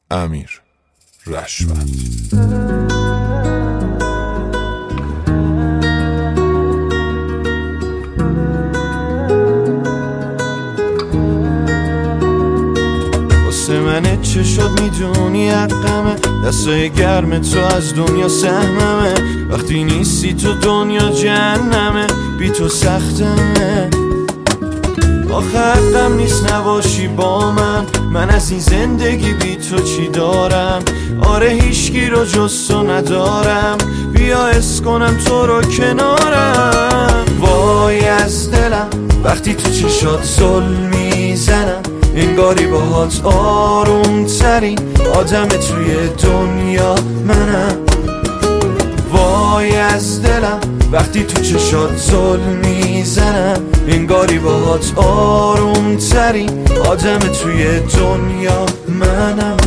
امیر رشوت. منه چه شد میدونی حقمه، دستای گرم تو از دنیا سهممه، وقتی نیستی تو دنیا جهنمه، بی تو سختمه. آخه حقم نیست نباشی با من از این زندگی بی تو چی دارم؟ آره هیچکی رو جز تو ندارم، بیا حس کنم تو رو کنارم. وای از دلم وقتی تو چشات ظلم میزنم، انگاری باهات آروم ترین آدم توی دنیا منم. وای از دلم وقتی تو چشات ظلم میزنم، انگاری باهات آروم ترین آدم توی دنیا منم.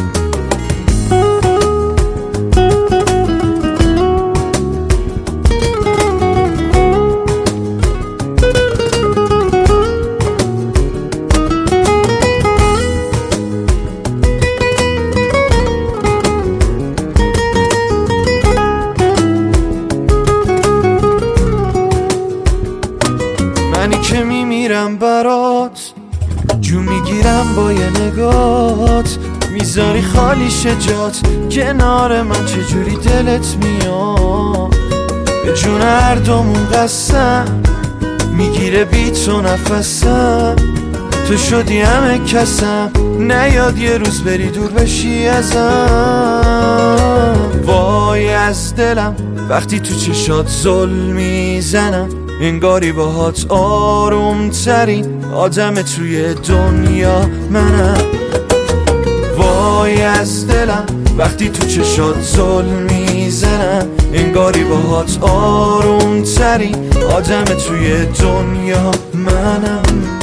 منی که میمیرم برات، جو میگیرم با یه نگات، میذاری خالی شجات کنار من، چجوری دلت میاد؟ به جون هر دومون قسم میگیره بی تو نفسم، تو شدی همه کسم، نیاد یه روز بری دور بشی ازم. وای از دلم وقتی تو چشات ظلم میزنم، انگاری باهات آروم ترین آدم توی دنیا منم. وای از دلم وقتی تو چشات ظلم میزنم، انگاری باهات آروم ترین آدم توی دنیا منم.